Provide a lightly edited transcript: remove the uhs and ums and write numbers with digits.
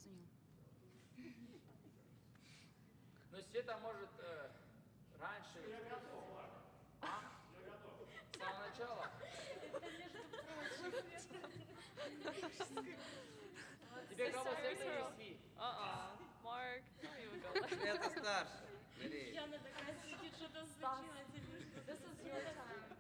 позвонил. Но Света может раньше... Я готов, Марк. А? Я готов. С самого начала? Это, между прочим. Тебе кого Sorry, Света girl. есть Ви? Mark, don't even go like that. Света старше. Бери. Яна такая сидит, что-то случилось. This is your time.